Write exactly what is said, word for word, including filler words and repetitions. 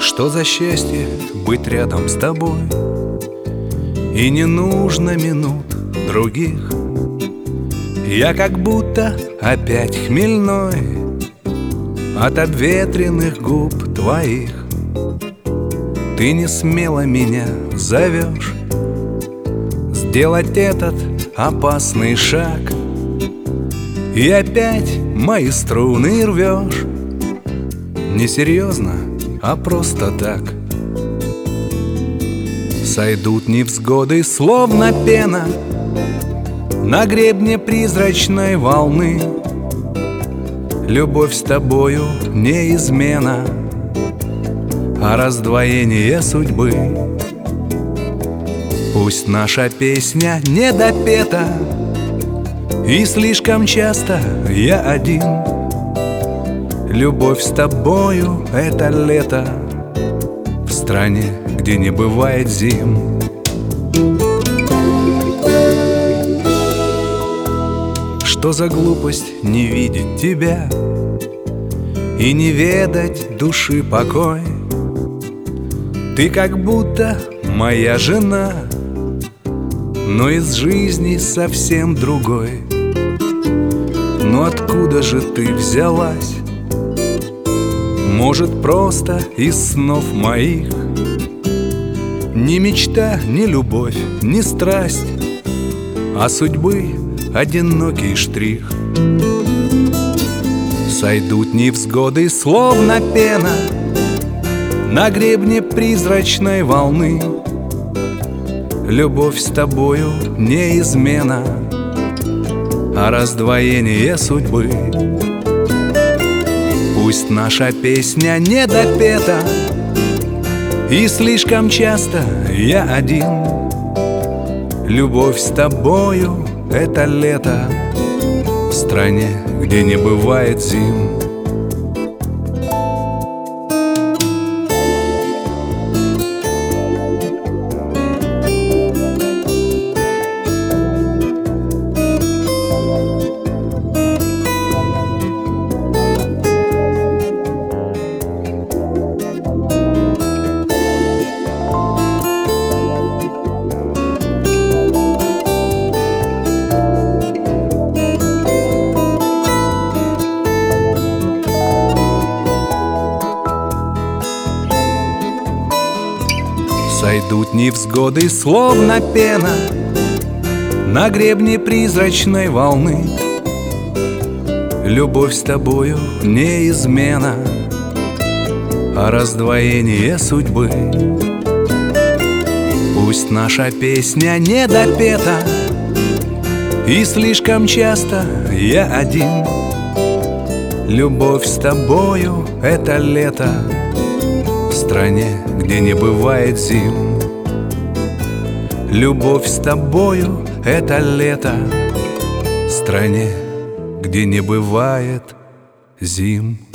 Что за счастье быть рядом с тобой, и не нужно минут других. Я как будто опять хмельной от обветренных губ твоих. Ты не смело меня зовешь сделать этот опасный шаг, и опять мои струны рвешь. Не серьезно, а просто так. Сойдут невзгоды, словно пена, на гребне призрачной волны. Любовь с тобою не измена, а раздвоение судьбы. Пусть наша песня не допета, и слишком часто я один. Любовь с тобою — это лето в стране, где не бывает зим. Что за глупость не видеть тебя и не ведать души покой? Ты как будто моя жена, но из жизни совсем другой. Но откуда же ты взялась? Может, просто из снов моих? Ни мечта, ни любовь, ни страсть, а судьбы одинокий штрих. Сойдут невзгоды, словно пена, на гребне призрачной волны. Любовь с тобою не измена, а раздвоение судьбы. Пусть наша песня не допета, и слишком часто я один. Любовь с тобою — это лето в стране, где не бывает зим. Сойдут невзгоды, словно пена, на гребне призрачной волны. Любовь с тобою не измена, а раздвоение судьбы. Пусть наша песня не допета, и слишком часто я один. Любовь с тобою — это лето в стране, где не бывает зим. Любовь с тобою — это лето в стране, где не бывает зим.